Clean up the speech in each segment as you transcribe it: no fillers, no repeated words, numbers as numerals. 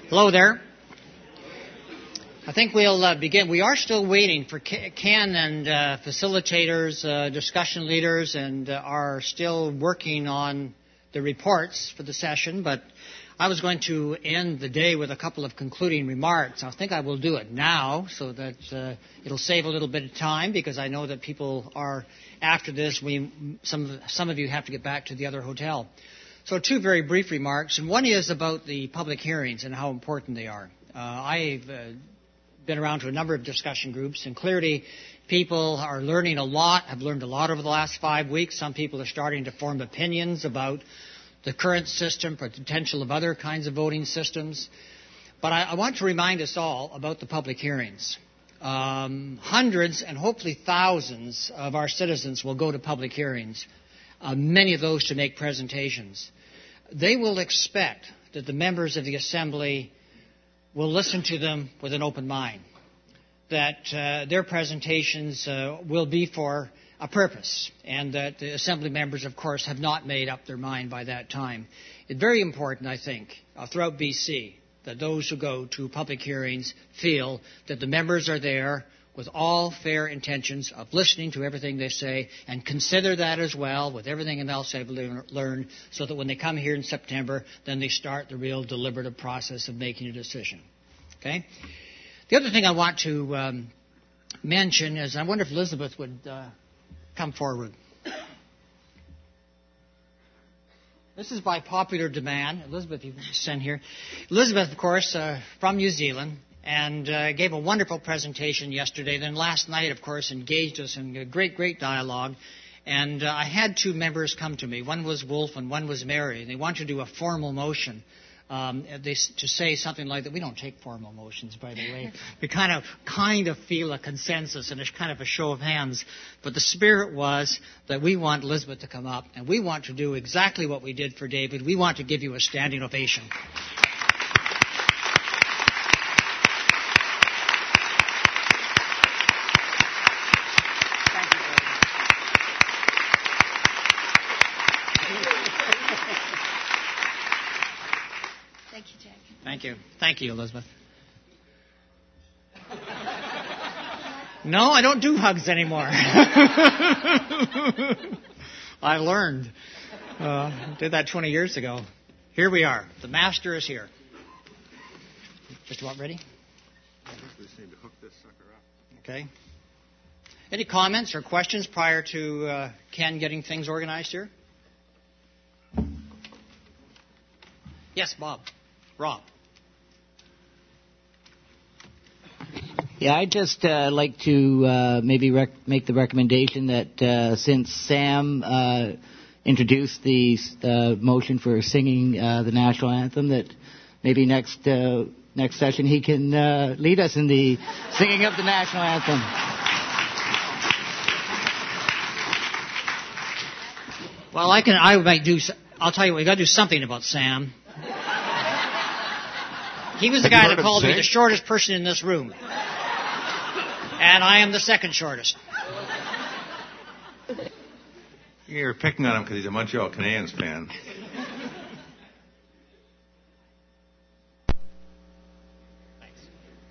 Hello there. I think we'll begin. We are still waiting for Ken and facilitators, discussion leaders, and are still working on the reports for the session. But I was going to end the day with a couple of concluding remarks. I think I will do it now so that it'll save a little bit of time, because I know that people are, after this, some of you have to get back to the other hotel. So two very brief remarks, and one is about the public hearings and how important they are. I've been around to a number of discussion groups, and clearly people are learning a lot, have learned a lot over the last 5 weeks. Some people are starting to form opinions about the current system, potential of other kinds of voting systems. But I want to remind us all about the public hearings. Hundreds and hopefully thousands of our citizens will go to public hearings, many of those to make presentations. They will expect that the members of the Assembly will listen to them with an open mind, that their presentations will be for a purpose, and that the Assembly members, of course, have not made up their mind by that time. It's very important, I think, throughout BC, that those who go to public hearings feel that the members are there with all fair intentions of listening to everything they say, and consider that as well with everything else they've learned, so that when they come here in September, then they start the real deliberative process of making a decision. Okay? The other thing I want to mention is, I wonder if Elizabeth would come forward. This is by popular demand. Elizabeth, you can send here. Elizabeth, of course, from New Zealand, and gave a wonderful presentation yesterday. Then last night, of course, engaged us in a great dialogue. And I had two members come to me. One was Wolf and one was Mary. They want to do a formal motion to say something like that. We don't take formal motions, by the way. We kind of feel a consensus, and it's kind of a show of hands. But the spirit was that we want Elizabeth to come up, and we want to do exactly what we did for David. We want to give you a standing ovation. Thank you, Elizabeth. No, I don't do hugs anymore. I learned. Did that 20 years ago. Here we are. The master is here. Just about ready? We just need to hook this sucker up. Okay. Any comments or questions prior to Ken getting things organized here? Yes, Rob. Yeah, I'd just like to maybe make the recommendation that since Sam introduced the motion for singing the national anthem, that maybe next session he can lead us in the singing of the national anthem. Well, I'll tell you what, we got to do something about Sam. He was the guy that called me the shortest person in this room. And I am the second shortest. You're picking on him because he's a Montreal Canadiens fan. Thanks.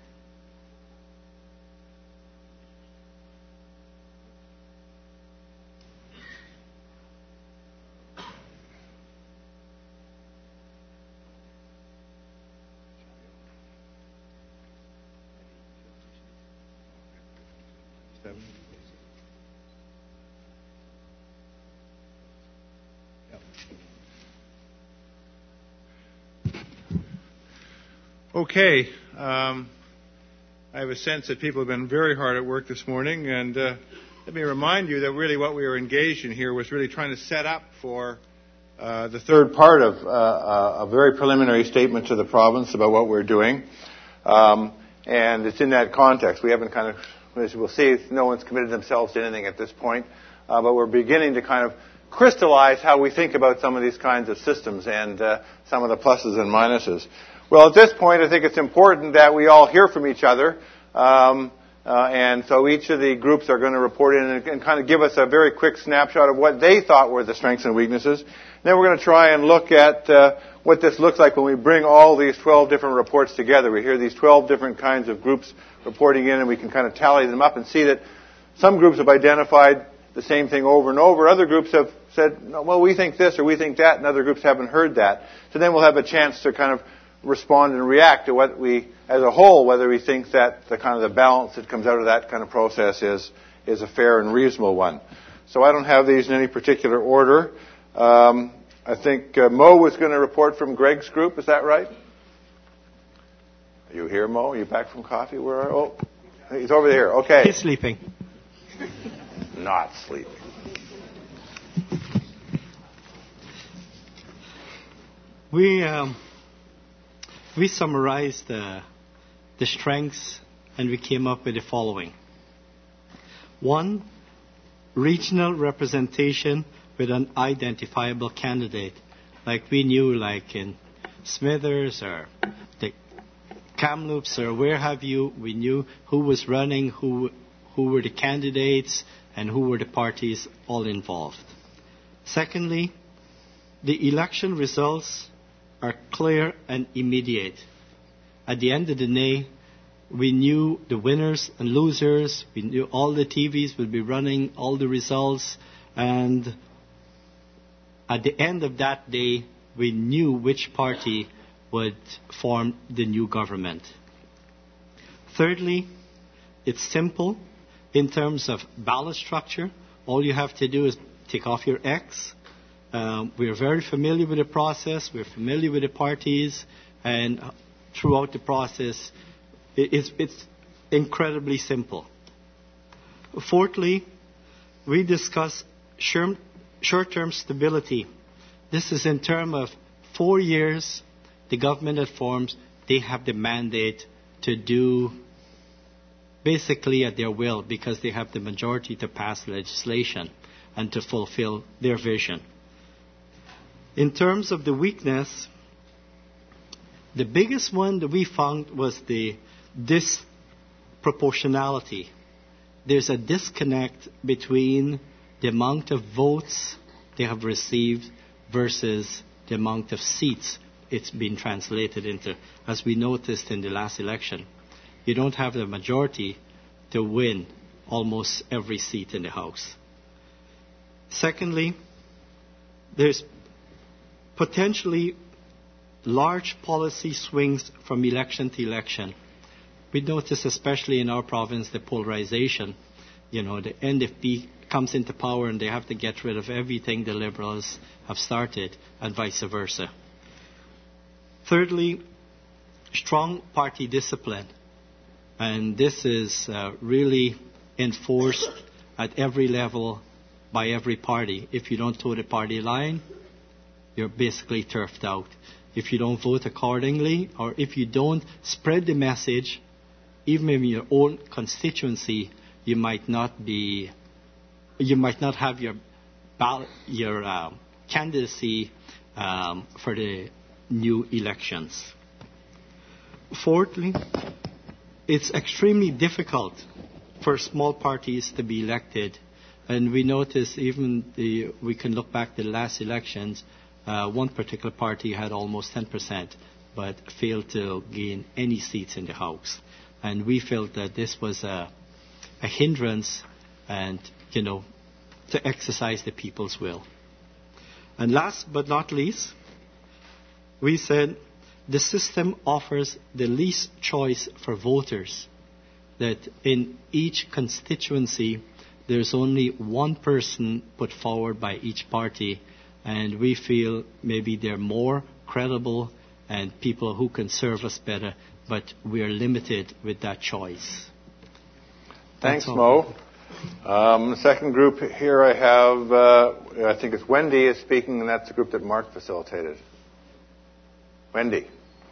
Okay. I have a sense that people have been very hard at work this morning, and let me remind you that really what we were engaged in here was really trying to set up for the third part of a very preliminary statement to the province about what we're doing. And it's in that context. We haven't as we'll see, no one's committed themselves to anything at this point, but we're beginning to kind of crystallize how we think about some of these kinds of systems and some of the pluses and minuses. Well, at this point, I think it's important that we all hear from each other. And so each of the groups are going to report in and kind of give us a very quick snapshot of what they thought were the strengths and weaknesses. Then we're going to try and look at what this looks like when we bring all these 12 different reports together. We hear these 12 different kinds of groups reporting in, and we can kind of tally them up and see that some groups have identified the same thing over and over. Other groups have said, no, well, we think this or we think that, and other groups haven't heard that. So then we'll have a chance to kind of respond and react to what we, as a whole, whether we think that the kind of the balance that comes out of that kind of process is a fair and reasonable one. So I don't have these in any particular order. I think Mo was going to report from Greg's group. Is that right? Are you here, Mo? Are you back from coffee? Oh, he's over there. Okay. He's sleeping. Not sleeping. We summarized the strengths, and we came up with the following. 1, regional representation with an identifiable candidate. Like we knew, like in Smithers or the Kamloops or where have you, we knew who was running, who were the candidates, and who were the parties all involved. Secondly, the election results are clear and immediate. At the end of the day, we knew the winners and losers. We knew all the TVs would be running all the results. And at the end of that day, we knew which party would form the new government. Thirdly, it's simple in terms of ballot structure. All you have to do is take off your X. We're very familiar with the process. We're familiar with the parties. And throughout the process, it's incredibly simple. Fourthly, we discuss short-term stability. This is in terms of 4 years, the government that forms, they have the mandate to do basically at their will because they have the majority to pass legislation and to fulfill their vision. In terms of the weakness, the biggest one that we found was the disproportionality. There's a disconnect between the amount of votes they have received versus the amount of seats it's been translated into. As we noticed in the last election, you don't have the majority to win almost every seat in the House. Secondly, there's potentially large policy swings from election to election. We notice, especially in our province, the polarization. The NFP comes into power and they have to get rid of everything the Liberals have started, and vice versa. Thirdly, strong party discipline. And this is really enforced at every level by every party. If you don't toe the party line, you're basically turfed out. If you don't vote accordingly, or if you don't spread the message, even in your own constituency, you might not have your candidacy for the new elections. Fourthly, it's extremely difficult for small parties to be elected, and we notice we can look back to the last elections. One particular party had almost 10%, but failed to gain any seats in the House. And we felt that this was a hindrance and, to exercise the people's will. And last but not least, we said the system offers the least choice for voters, that in each constituency there's only one person put forward by each party, and we feel maybe they're more credible and people who can serve us better, but we are limited with that choice. Thanks, Mo. The second group here I have, I think it's Wendy is speaking, and that's the group that Mark facilitated. Wendy.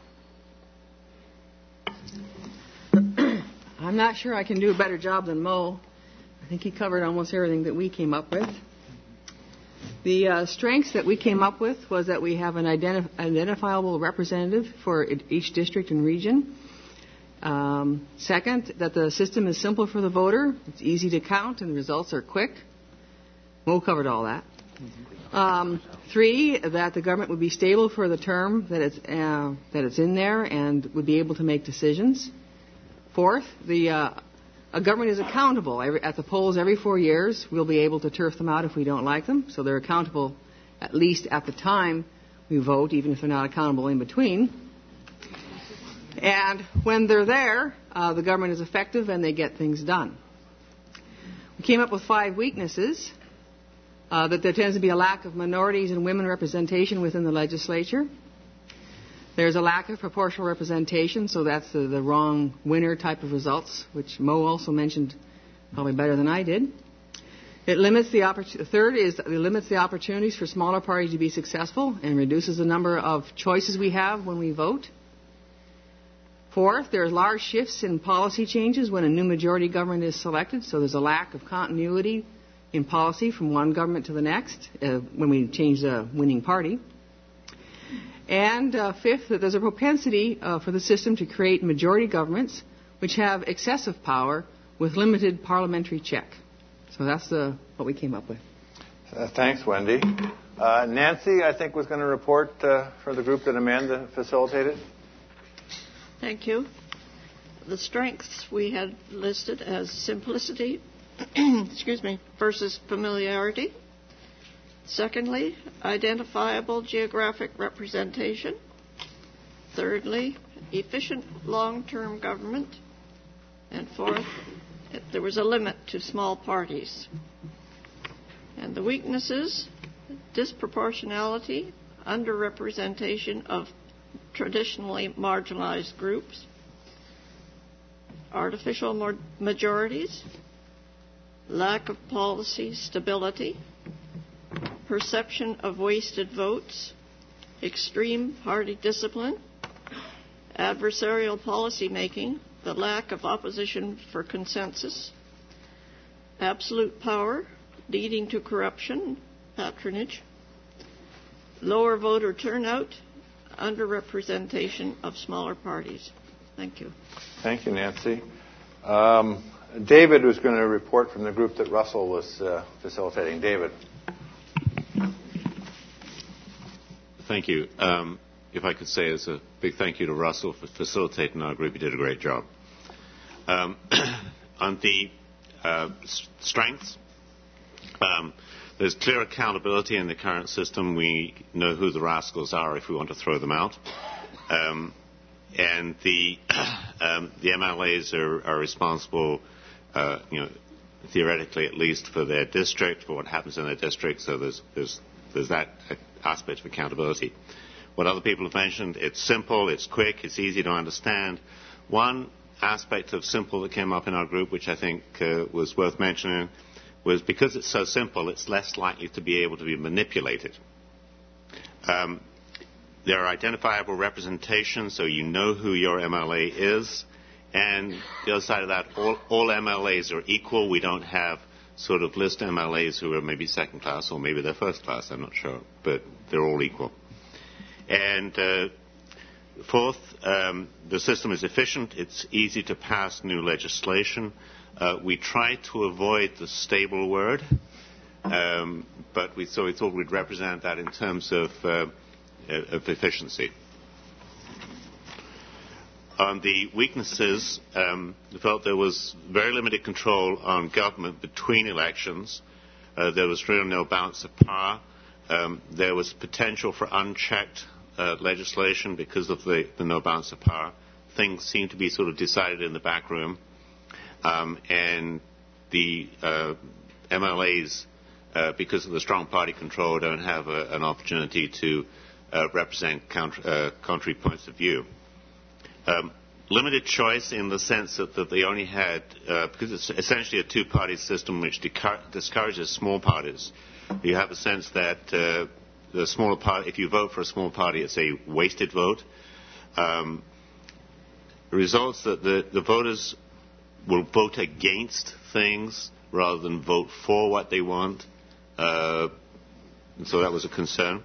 I'm not sure I can do a better job than Mo. I think he covered almost everything that we came up with. The strengths that we came up with was that we have an identifiable representative for each district and region. Second, that the system is simple for the voter. It's easy to count and the results are quick. Mo covered all that. 3, that the government would be stable for the term that it's in there and would be able to make decisions. 4th, a government is accountable. At the polls every 4 years, we'll be able to turf them out if we don't like them. So they're accountable at least at the time we vote, even if they're not accountable in between. And when they're there, the government is effective and they get things done. We came up with 5 weaknesses. That there tends to be a lack of minorities and women representation within the legislature. There's a lack of proportional representation, so that's the wrong winner type of results, which Mo also mentioned probably better than I did. It limits the third is it limits the opportunities for smaller parties to be successful and reduces the number of choices we have when we vote. 4th, there's large shifts in policy changes when a new majority government is selected, so there's a lack of continuity in policy from one government to the next when we change the winning party. And 5th, that there's a propensity for the system to create majority governments which have excessive power with limited parliamentary check. So that's what we came up with. Thanks, Wendy. Nancy, I think, was going to report for the group that Amanda facilitated. Thank you. The strengths we had listed as simplicity, versus familiarity. Secondly, identifiable geographic representation. Thirdly, efficient long-term government. And 4th, there was a limit to small parties. And the weaknesses, disproportionality, underrepresentation of traditionally marginalized groups, artificial majorities, lack of policy stability, perception of wasted votes, extreme party discipline, adversarial policy making, the lack of opposition for consensus, absolute power leading to corruption, patronage, lower voter turnout, underrepresentation of smaller parties. Thank you. Thank you, Nancy. David was going to report from the group that Russell was facilitating. David. Thank you. If I could say as a big thank you to Russell for facilitating our group. He did a great job. On the strengths, there's clear accountability in the current system. We know who the rascals are if we want to throw them out. And the MLAs are responsible, theoretically at least, for their district, for what happens in their district. So there's that aspect of accountability. What other people have mentioned, it's simple, it's quick, it's easy to understand. One aspect of simple that came up in our group, which I think was worth mentioning, was because it's so simple, it's less likely to be able to be manipulated. There are identifiable representations, so you know who your MLA is. And the other side of that, all MLAs are equal. We don't have sort of list MLAs who are maybe second class or maybe they're first class, I'm not sure. But they're all equal. And 4th, the system is efficient. It's easy to pass new legislation. We try to avoid the stable word, but we thought we'd represent that in terms of efficiency. On the weaknesses, we felt there was very limited control on government between elections. There was really no balance of power. There was potential for unchecked legislation because of the no balance of power. Things seemed to be sort of decided in the back room. And the MLAs, because of the strong party control, don't have an opportunity to represent contrary points of view. Limited choice in the sense that they only had, because it's essentially a two-party system which discourages small parties. You have a sense that the smaller party, if you vote for a small party, it's a wasted vote. Results that the voters will vote against things rather than vote for what they want. So that was a concern.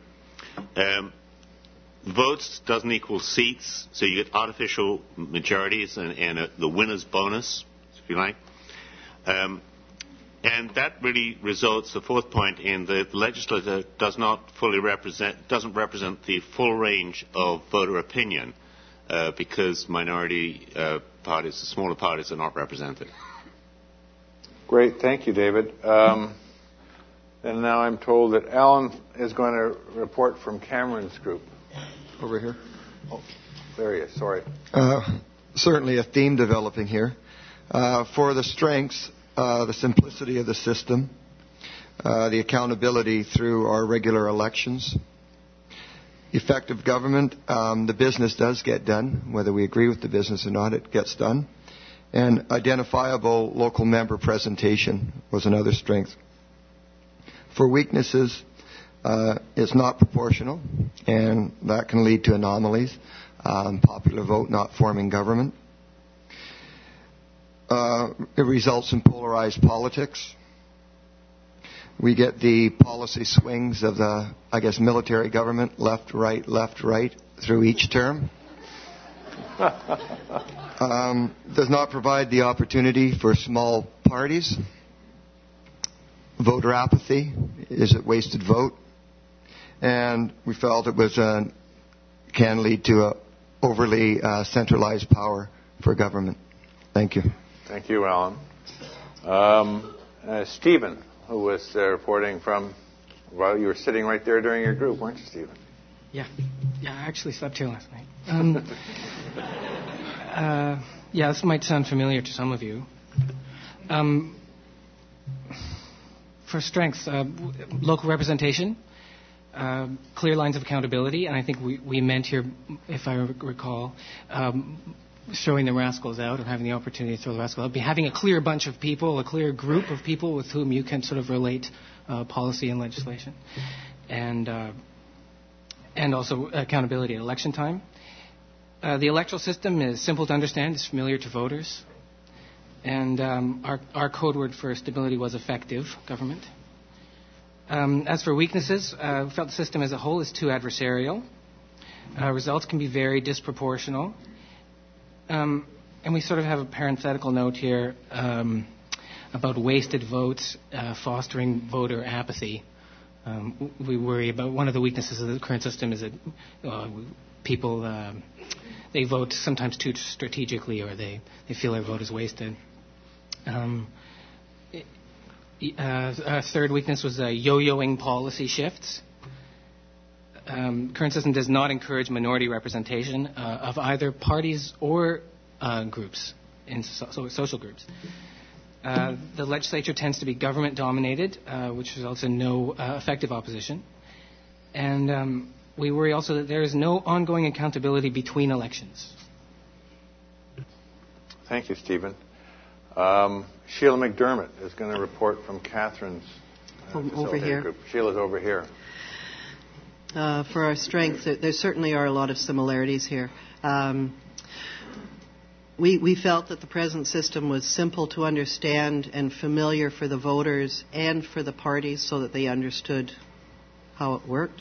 Votes doesn't equal seats, so you get artificial majorities and the winner's bonus, if you like. And that really results, the fourth point, in the legislature doesn't represent the full range of voter opinion because minority parties, the smaller parties, are not represented. Great. Thank you, David. And now I'm told that Alan is going to report from Cameron's group. Over here. Oh, there he is. Sorry. Certainly a theme developing here. For the strengths, the simplicity of the system, the accountability through our regular elections, effective government, the business does get done. Whether we agree with the business or not, it gets done. And identifiable local member presentation was another strength. For weaknesses, it's not proportional, and that can lead to anomalies. Popular vote not forming government. It results in polarized politics. We get the policy swings of the, military government, left, right, through each term. Does not provide the opportunity for small parties. Voter apathy. Is it wasted vote? And we felt it was can lead to a overly centralized power for government. Thank you. Thank you, Alan. Stephen, who was reporting from, well, you were sitting right there during your group, weren't you, Stephen? Yeah, I actually slept here last night. This might sound familiar to some of you. For strengths, local representation, clear lines of accountability, and I think we meant here, if I recall, throwing the rascals out, or having the opportunity to throw the rascals out, having a clear bunch of people, a clear group of people with whom you can sort of relate policy and legislation, and also accountability at election time. The electoral system is simple to understand, it's familiar to voters, and our code word for stability was effective government. As for weaknesses, we felt the system as a whole is too adversarial. Results can be very disproportional. And we sort of have a parenthetical note here about wasted votes fostering voter apathy. We worry about one of the weaknesses of the current system is that people they vote sometimes too strategically, or they feel their vote is wasted. A third weakness was yo-yoing policy shifts. Current system does not encourage minority representation of either parties or groups, in social groups. The legislature tends to be government-dominated, which results in no effective opposition. And we worry also that there is no ongoing accountability between elections. Thank you, Stephen. Sheila McDermott is going to report from Catherine's over here. Group. Sheila's over here. For our strengths, there certainly are a lot of similarities here. We felt that the present system was simple to understand and familiar for the voters and for the parties so that they understood how it worked.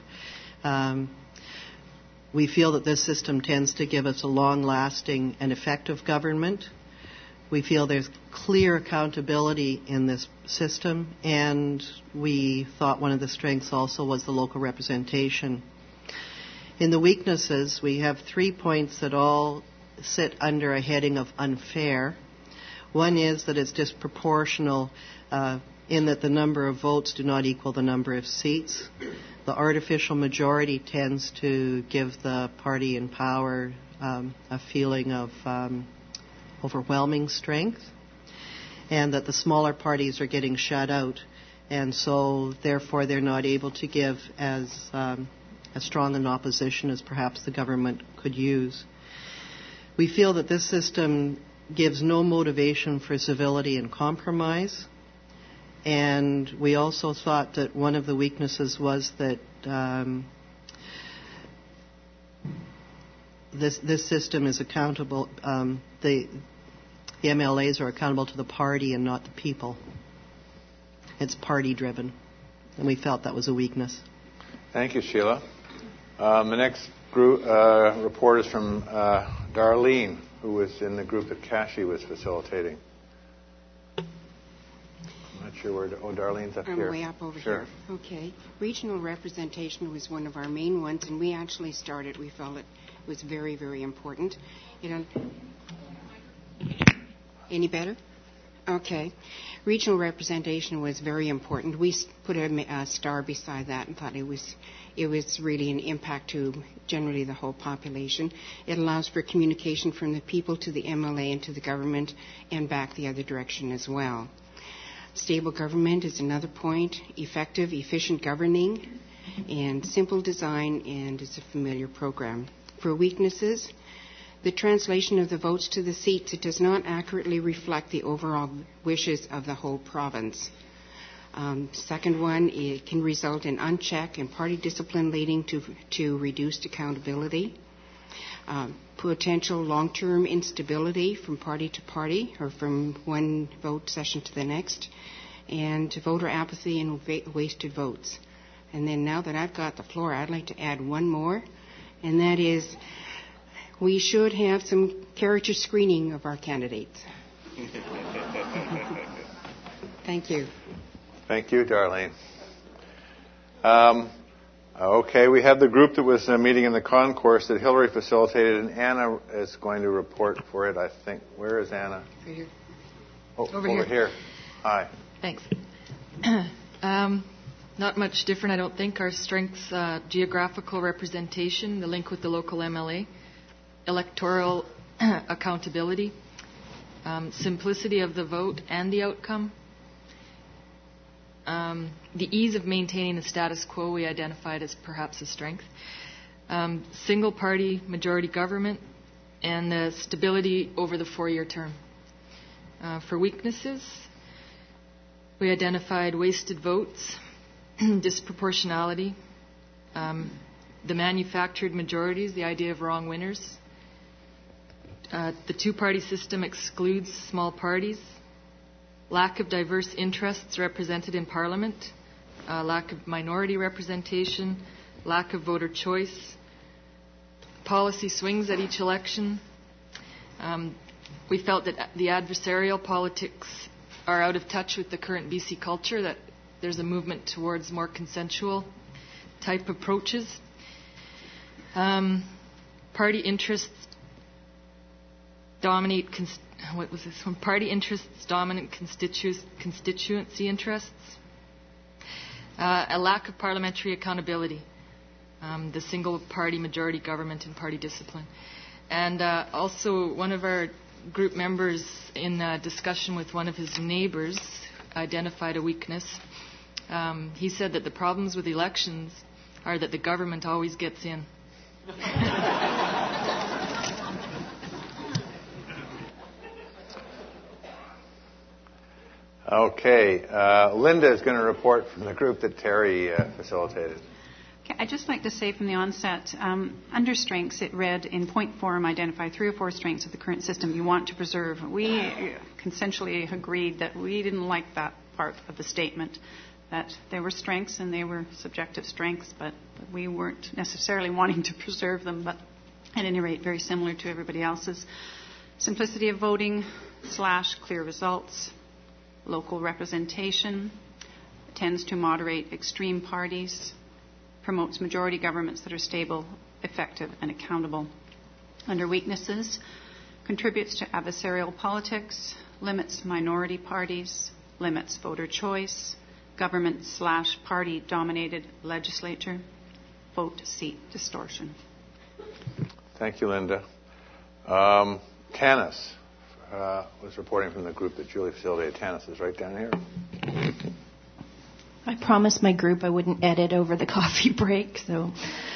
We feel that this system tends to give us a long-lasting and effective government. We feel there's clear accountability in this system, and we thought one of the strengths also was the local representation. In the weaknesses, we have 3 points that all sit under a heading of unfair. One is that it's disproportional in that the number of votes do not equal the number of seats. The artificial majority tends to give the party in power a feeling of overwhelming strength, and that the smaller parties are getting shut out, and so therefore they're not able to give as strong an opposition as perhaps the government could use. We feel that this system gives no motivation for civility and compromise, and we also thought that one of the weaknesses was that this system is accountable. The MLAs are accountable to the party and not the people. It's party-driven, and we felt that was a weakness. Thank you, Sheila. The next group report is from Darlene, who was in the group that Kashi was facilitating. not sure where. Darlene's up here. I'm way up over here. Okay. Regional representation was one of our main ones, and we actually started. We felt it was very, very important. Any better? Okay. Regional representation was very important. We put a star beside that and thought it was really an impact to generally the whole population. It allows for communication from the people to the MLA and to the government and back the other direction as well. Stable government is another point. Effective, efficient governing and simple design, and it's a familiar program. For weaknesses, the translation of the votes to the seats, it does not accurately reflect the overall wishes of the whole province. Second one, it can result in unchecked and party discipline leading to reduced accountability. Potential long-term instability from party to party or from one vote session to the next. And voter apathy and wasted votes. And then now that I've got the floor, I'd like to add one more, and that is we should have some character screening of our candidates. Thank you. Thank you, Darlene. Okay, we have the group that was meeting in the concourse that Hillary facilitated, and Anna is going to report for it, I think. Where is Anna? Right here. Oh, over here. Hi. Thanks. Not much different, I don't think. Our strengths, geographical representation, the link with the local MLA, electoral accountability, simplicity of the vote and the outcome, the ease of maintaining the status quo we identified as perhaps a strength, single-party majority government, and the stability over the 4-year term. For weaknesses, we identified wasted votes, disproportionality, the manufactured majorities, the idea of wrong winners. The two-party system excludes small parties, lack of diverse interests represented in Parliament, lack of minority representation, lack of voter choice, policy swings at each election. We felt that the adversarial politics are out of touch with the current BC culture, that there's a movement towards more consensual type approaches. Party interests dominate. Party interests dominant constituency interests. A lack of parliamentary accountability. The single-party majority government and party discipline. And also, one of our group members, in a discussion with one of his neighbors, identified a weakness. He said that the problems with elections are that the government always gets in. Okay. Linda is going to report from the group that Terry facilitated. Okay, I'd just like to say from the onset, under strengths, it read in point form, identify 3 or 4 strengths of the current system you want to preserve. We consensually agreed that we didn't like that part of the statement, that there were strengths and they were subjective strengths, but we weren't necessarily wanting to preserve them, but at any rate, very similar to everybody else's. Simplicity of voting / clear results, local representation, tends to moderate extreme parties, promotes majority governments that are stable, effective, and accountable. Under weaknesses, contributes to adversarial politics, limits minority parties, limits voter choice, government / party-dominated legislature, vote seat distortion. Thank you, Linda. Tanis was reporting from the group that Julie facilitated. Tanis is right down here. I promised my group I wouldn't edit over the coffee break, so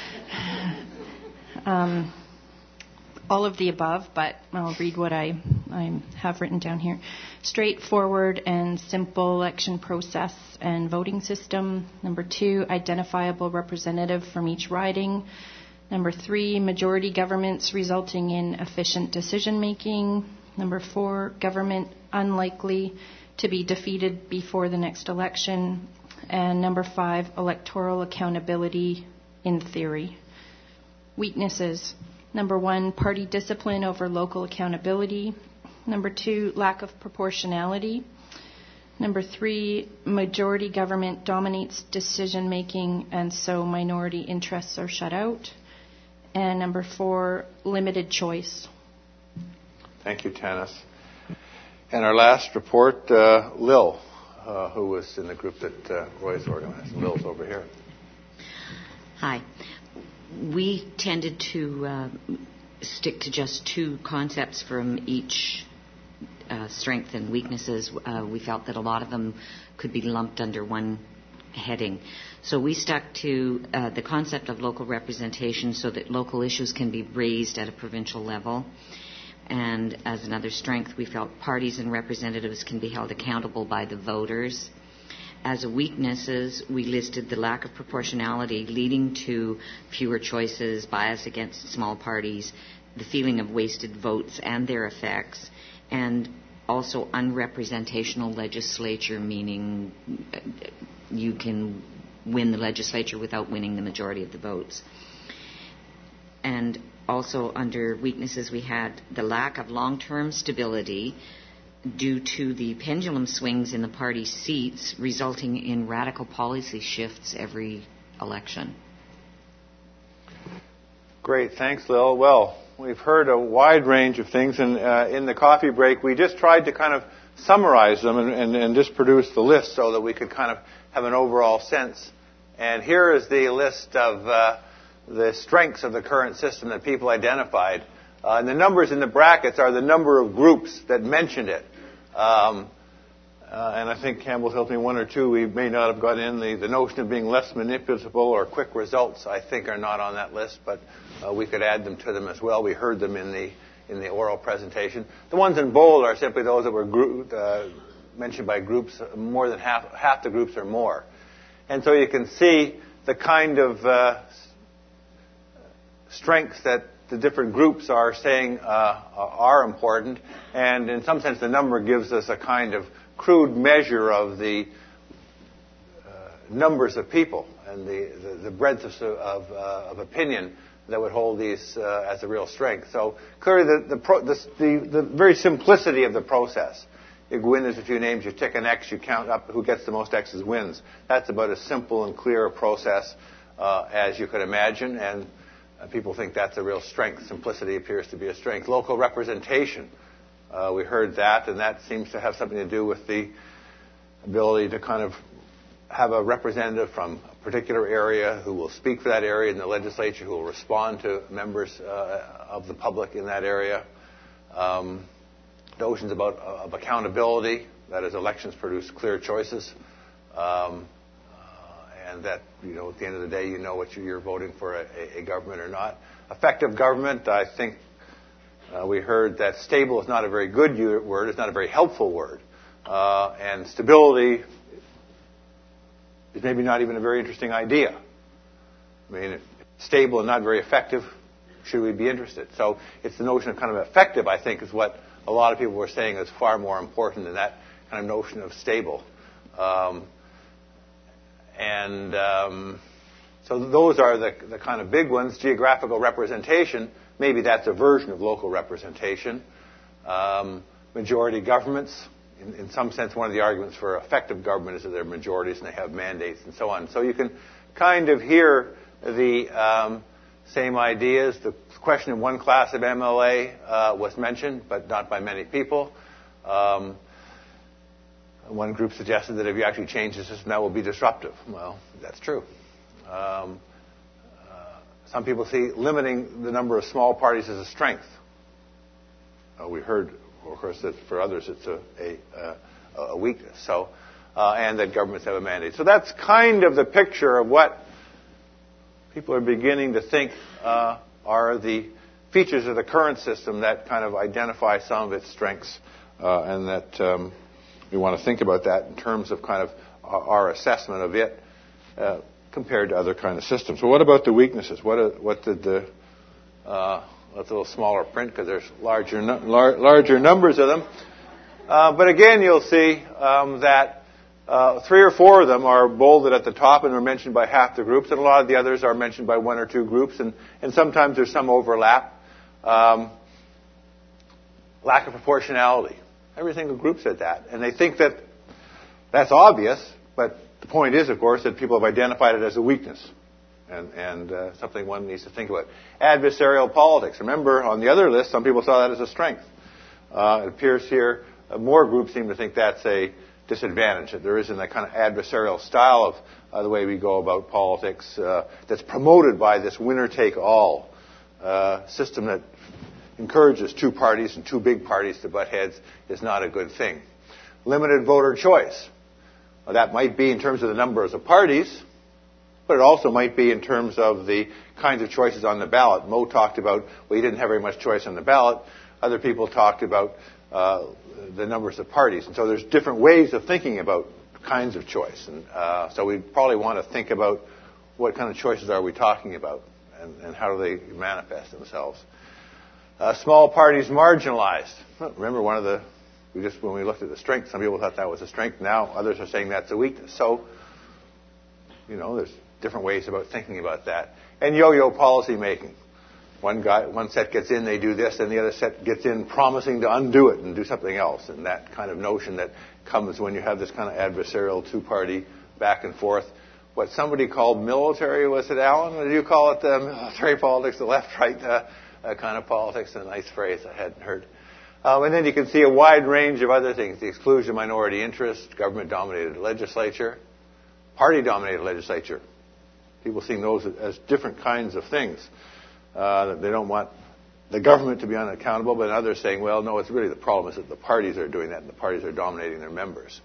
all of the above, but I'll read what I have written down here. Straightforward and simple election process and voting system. Number 2, identifiable representative from each riding. Number 3, majority governments resulting in efficient decision making. Number 4, government unlikely to be defeated before the next election. And number 5, electoral accountability in theory. Weaknesses. Number 1, party discipline over local accountability. Number 2, lack of proportionality. Number 3, majority government dominates decision making, and so minority interests are shut out. And number 4, limited choice. Thank you, Tanis. And our last report, Lil, who was in the group that Roy's organized. Lil's over here. Hi. We tended to stick to just 2 concepts from each strength and weaknesses. We felt that a lot of them could be lumped under one heading. So we stuck to the concept of local representation so that local issues can be raised at a provincial level. And as another strength, we felt parties and representatives can be held accountable by the voters. As weaknesses, we listed the lack of proportionality leading to fewer choices, bias against small parties, the feeling of wasted votes and their effects, and also unrepresentational legislature, meaning you can win the legislature without winning the majority of the votes. And also under weaknesses, we had the lack of long-term stability due to the pendulum swings in the party seats, resulting in radical policy shifts every election. Great. Thanks, Lil. Well, we've heard a wide range of things, and in the coffee break, we just tried to kind of summarize them and just produce the list so that we could kind of have an overall sense. And here is the list of the strengths of the current system that people identified. And the numbers in the brackets are the number of groups that mentioned it. And I think Campbell helped me 1 or 2. We may not have got in the notion of being less manipulatable or quick results. I think are not on that list, but we could add them to them as well. We heard them in the oral presentation. The ones in bold are simply those that were mentioned by groups. More than half the groups or more. And so you can see the kind of strengths that the different groups are saying are important, and in some sense the number gives us a kind of crude measure of the numbers of people and the breadth of opinion that would hold these as a real strength. So clearly the very simplicity of the process. You go in, there's a few names, you tick an X, you count up who gets the most X's wins. That's about as simple and clear a process as you could imagine, and people think that's a real strength. Simplicity appears to be a strength. Local representation, we heard that, and that seems to have something to do with the ability to kind of have a representative from a particular area who will speak for that area in the legislature, who will respond to members of the public in that area. Notions of accountability, that is, elections produce clear choices. And that, at the end of the day, what you're voting for a government or not. Effective government, I think we heard that stable is not a very good word. It's not a very helpful word. And stability is maybe not even a very interesting idea. I mean, if stable and not very effective, should we be interested? So it's the notion of kind of effective, I think, is what a lot of people were saying is far more important than that kind of notion of stable. So those are the kind of big ones. Geographical representation, maybe that's a version of local representation. Majority governments, in some sense, one of the arguments for effective government is that they're majorities and they have mandates and so on. So you can kind of hear the same ideas. The question of one class of MLA was mentioned, but not by many people. One group suggested that if you actually change the system, that will be disruptive. Well, that's true. Some people see limiting the number of small parties as a strength. We heard, of course, that for others it's a weakness. So, and that governments have a mandate. So that's kind of the picture of what people are beginning to think are the features of the current system that kind of identify some of its strengths, and that we want to think about that in terms of kind of our assessment of it compared to other kind of systems. So what about the weaknesses? What did the let's a little smaller print because there's larger numbers of them. But again, you'll see that 3 or 4 of them are bolded at the top and are mentioned by half the groups, and a lot of the others are mentioned by 1 or 2 groups, and sometimes there's some overlap. Lack of proportionality. Every single group said that. And they think that That's obvious, but the point is, of course, that people have identified it as a weakness and something one needs to think about. Adversarial politics. Remember, on the other list, some people saw that as a strength. It appears here more groups seem to think that's a disadvantage, that there isn't that kind of adversarial style of the way we go about politics that's promoted by this winner-take-all system that encourages two parties and two big parties to butt heads is not a good thing. Limited voter choice. Well, that might be in terms of the numbers of parties, but it also might be in terms of the kinds of choices on the ballot. Mo talked about, well, you didn't have very much choice on the ballot. Other people talked about the numbers of parties. And so there's different ways of thinking about kinds of choice. And so we probably want to think about what kind of choices are we talking about and how do they manifest themselves. Small parties marginalized. Remember, when we looked at the strength, some people thought that was a strength. Now others are saying that's a weakness. So, there's different ways about thinking about that. And yo-yo policy making. One set gets in, they do this, and the other set gets in promising to undo it and do something else. And that kind of notion that comes when you have this kind of adversarial two-party back and forth. What somebody called military, was it, Alan? What did you call it? Military politics, the left-right kind of politics, a nice phrase I hadn't heard. And then you can see a wide range of other things. The exclusion of minority interest, government-dominated legislature, party-dominated legislature. People seeing those as different kinds of things. That they don't want the government to be unaccountable, but others saying, well, no, it's really the problem is that the parties are doing that and the parties are dominating their members.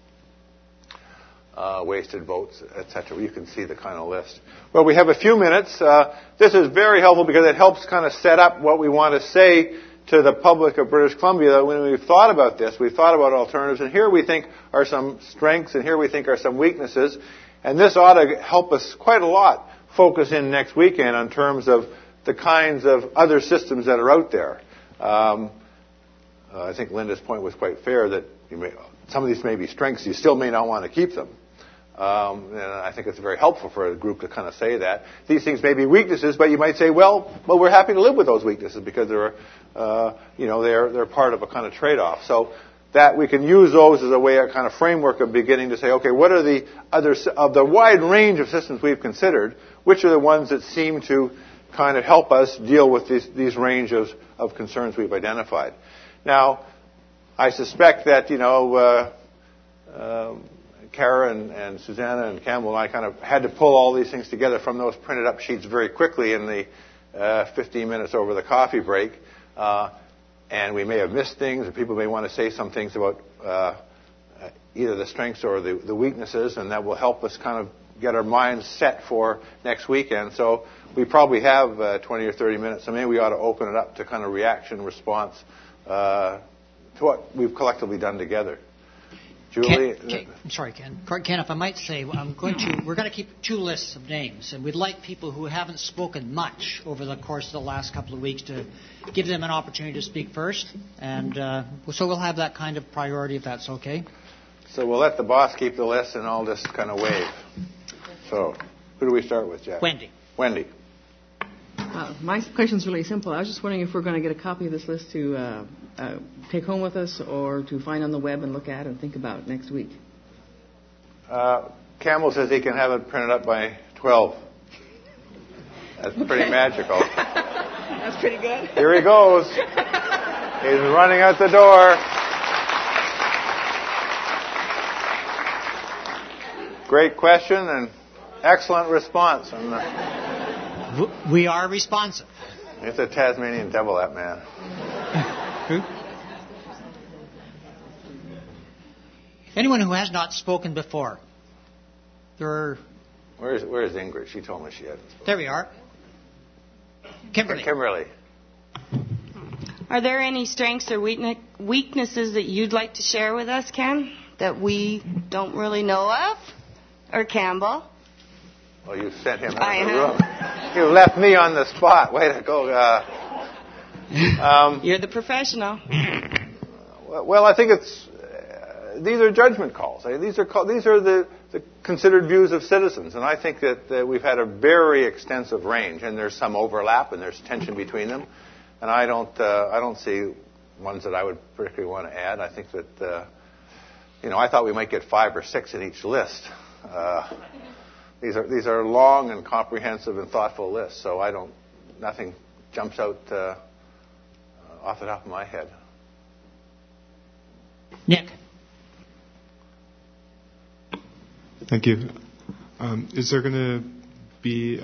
Wasted votes, etc. You can see the kind of list. Well, we have a few minutes. This is very helpful because it helps kind of set up what we want to say to the public of British Columbia. That when we've thought about this, we've thought about alternatives, and here we think are some strengths, and here we think are some weaknesses. And this ought to help us quite a lot focus in next weekend on terms of the kinds of other systems that are out there. I think Linda's point was quite fair that some of these may be strengths. You still may not want to keep them. And I think it's very helpful for a group to kind of say that. These things may be weaknesses, but you might say, well, we're happy to live with those weaknesses because they're part of a kind of trade-off. So that we can use those as a way, a kind of framework of beginning to say, okay, what are the others of the wide range of systems we've considered? Which are the ones that seem to kind of help us deal with these range of concerns we've identified? Now, I suspect that, Kara and Susanna and Campbell and I kind of had to pull all these things together from those printed up sheets very quickly in the 15 minutes over the coffee break. And we may have missed things, or people may want to say some things about either the strengths or the weaknesses, and that will help us kind of get our minds set for next weekend. So we probably have 20 or 30 minutes, so maybe we ought to open it up to kind of reaction, response to what we've collectively done together. Julie? I'm sorry, Ken. Ken, if I might say, we're going to keep two lists of names, and we'd like people who haven't spoken much over the course of the last couple of weeks to give them an opportunity to speak first. And so we'll have that kind of priority, if that's okay. So we'll let the boss keep the list, and I'll just kind of wave. So who do we start with, Jack? Wendy. My question's really simple. I was just wondering if we're going to get a copy of this list to take home with us or to find on the web and look at and think about next week. Campbell says he can have it printed up by 12. That's pretty magical. That's pretty good. Here he goes. He's running out the door. Great question and excellent response. We are responsive. It's a Tasmanian devil, that man. Anyone who has not spoken before? Where's Ingrid? She told me she hadn't spoken. There we are. Kimberly. Are there any strengths or weaknesses that you'd like to share with us, Ken, that we don't really know of? Or Campbell? Well, you sent him out of the room. You left me on the spot. Way to go. You're the professional. Well, I think these are judgment calls. These are the considered views of citizens, and I think that we've had a very extensive range, and there's some overlap, and there's tension between them, and I don't see ones that I would particularly want to add. I think that I thought we might get 5 or 6 in each list. These are long and comprehensive and thoughtful lists, so nothing jumps out off the top of my head. Nick. Thank you. Is there going to be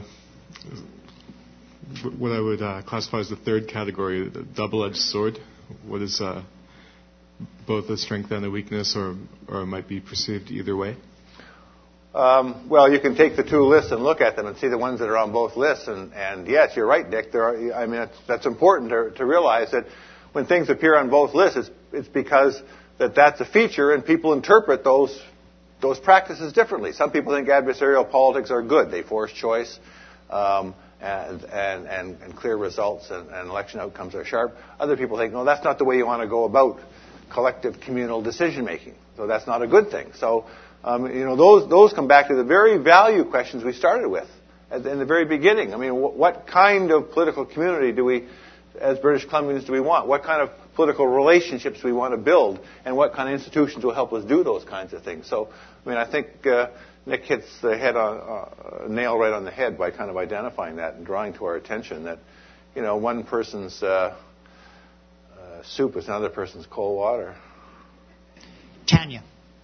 what I would classify as the third category, the double-edged sword? What is both a strength and a weakness, or it might be perceived either way? Well, you can take the 2 lists and look at them and see the ones that are on both lists. And yes, you're right, Dick. That's important to realize that when things appear on both lists, it's because that's a feature, and people interpret those practices differently. Some people think adversarial politics are good; they force choice, and clear results, and election outcomes are sharp. Other people think, no, that's not the way you want to go about collective communal decision making. So that's not a good thing. So. Those come back to the very value questions we started with in the very beginning. I mean, what kind of political community do we, as British Columbians, do we want? What kind of political relationships do we want to build? And what kind of institutions will help us do those kinds of things? So, I think Nick hits the nail right on the head by kind of identifying that and drawing to our attention that, one person's soup is another person's cold water. Tanya.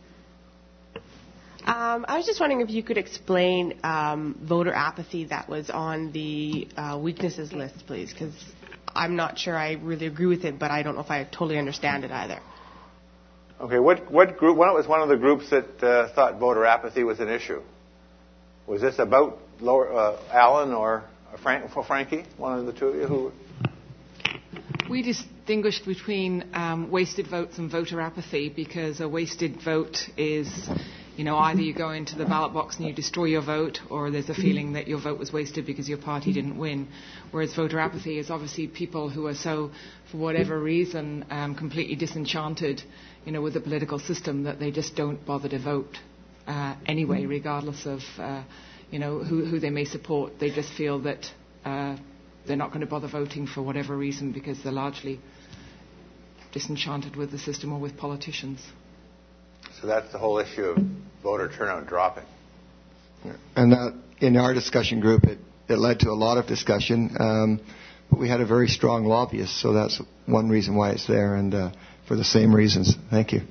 I was just wondering if you could explain voter apathy that was on the weaknesses list, please, because I'm not sure I really agree with it, but I don't know if I totally understand it either. Okay, what group? What was one of the groups that thought voter apathy was an issue? Was this about Alan or Frankie? One of the two of you who? We distinguished between wasted votes and voter apathy because a wasted vote is, either you go into the ballot box and you destroy your vote, or there's a feeling that your vote was wasted because your party didn't win. Whereas voter apathy is obviously people who are so, for whatever reason, completely disenchanted, with the political system that they just don't bother to vote anyway, regardless of, who they may support. They just feel that they're not going to bother voting for whatever reason because they're largely disenchanted with the system or with politicians. So that's the whole issue of voter turnout dropping. And that, in our discussion group, it led to a lot of discussion, but we had a very strong lobbyist, so that's one reason why it's there, and for the same reasons. Thank you.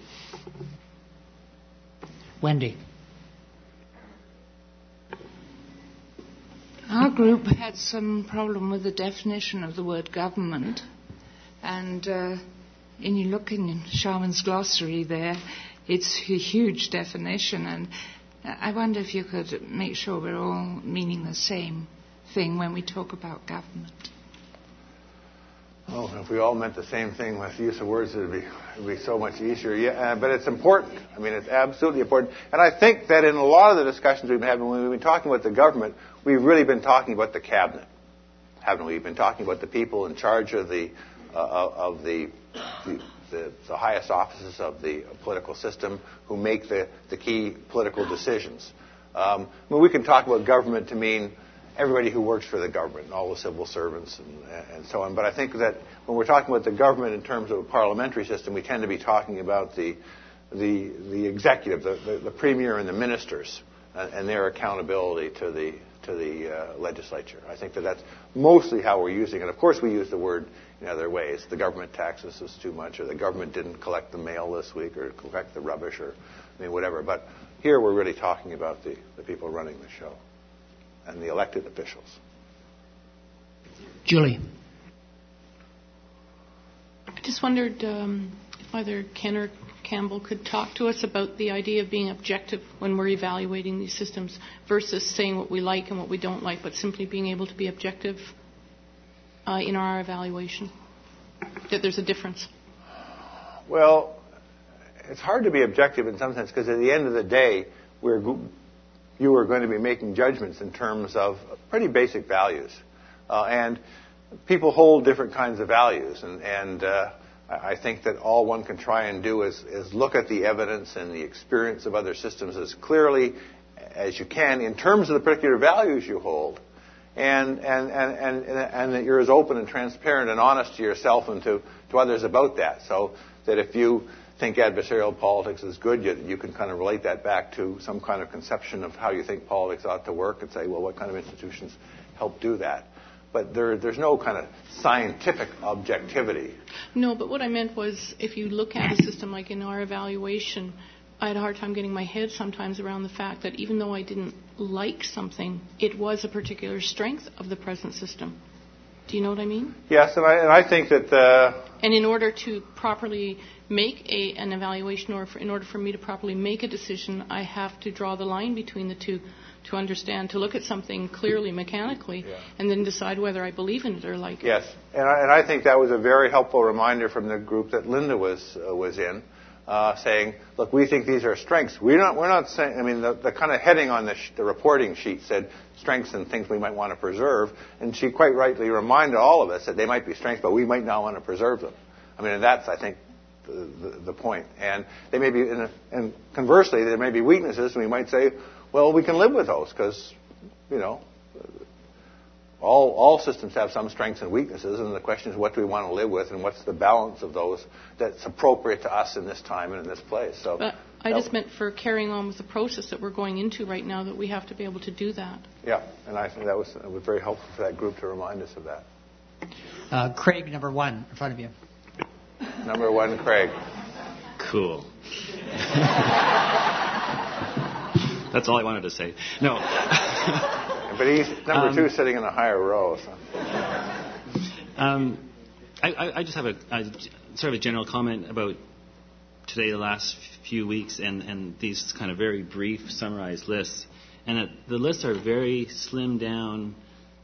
Wendy. Our group had some problem with the definition of the word government, and you look in Sharman's glossary there, it's a huge definition, and I wonder if you could make sure we're all meaning the same thing when we talk about government. Oh, if we all meant the same thing with the use of words, it would be so much easier. Yeah, but it's important. It's absolutely important. And I think that in a lot of the discussions we've been having, when we've been talking about the government, we've really been talking about the cabinet, haven't we? We've been talking about the people in charge of the highest offices of the political system who make the key political decisions. We can talk about government to mean everybody who works for the government, all the civil servants and so on. But I think that when we're talking about the government in terms of a parliamentary system, we tend to be talking about the executive, the premier and the ministers, and their accountability to the legislature. I think that's mostly how we're using it. Of course, we use the word in other ways. The government taxes us too much, or the government didn't collect the mail this week, or collect the rubbish, or whatever. But here we're really talking about the people running the show and the elected officials. Julie. I just wondered if either Ken or Campbell could talk to us about the idea of being objective when we're evaluating these systems versus saying what we like and what we don't like, but simply being able to be objective in our evaluation, that there's a difference. Well, it's hard to be objective in some sense because at the end of the day, you are going to be making judgments in terms of pretty basic values. And people hold different kinds of values. And I think that all one can try and do is look at the evidence and the experience of other systems as clearly as you can in terms of the particular values you hold. And that you're as open and transparent and honest to yourself and to others about that. So that if you think adversarial politics is good, you can kind of relate that back to some kind of conception of how you think politics ought to work and say, well, what kind of institutions help do that? But there's no kind of scientific objectivity. No, but what I meant was if you look at a system like in our evaluation, I had a hard time getting my head sometimes around the fact that even though I didn't like something, it was a particular strength of the present system. Do you know what I mean? Yes, and I think that... And in order to properly make an evaluation, or in order for me to properly make a decision, I have to draw the line between the two to understand, to look at something clearly mechanically, and then decide whether I believe in it or like it. Yes, and I think that was a very helpful reminder from the group that Linda was in, saying, look, we think these are strengths. We're not saying, I mean, the kind of heading on the reporting sheet said strengths and things we might want to preserve, and she quite rightly reminded all of us that they might be strengths, but we might not want to preserve them. I mean, and that's, I think, the point. And they may be, and conversely, there may be weaknesses, and we might say, well, we can live with those because, you know, all systems have some strengths and weaknesses, and the question is what do we want to live with and what's the balance of those that's appropriate to us in this time and in this place. So, but I just meant for carrying on with the process that we're going into right now that we have to be able to do that. Yeah, and I think it was very helpful for that group to remind us of that. Craig, number 1, in front of you. Number 1, Craig. Cool. That's all I wanted to say. No. But he's number 2 sitting in a higher row. So. I just have a sort of a general comment about today, the last few weeks, and these kind of very brief summarized lists. And the lists are very slimmed down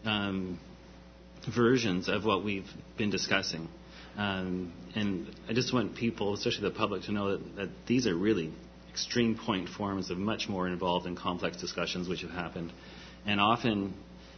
versions of what we've been discussing. And I just want people, especially the public, to know that these are really extreme point forms of much more involved and complex discussions which have happened. And often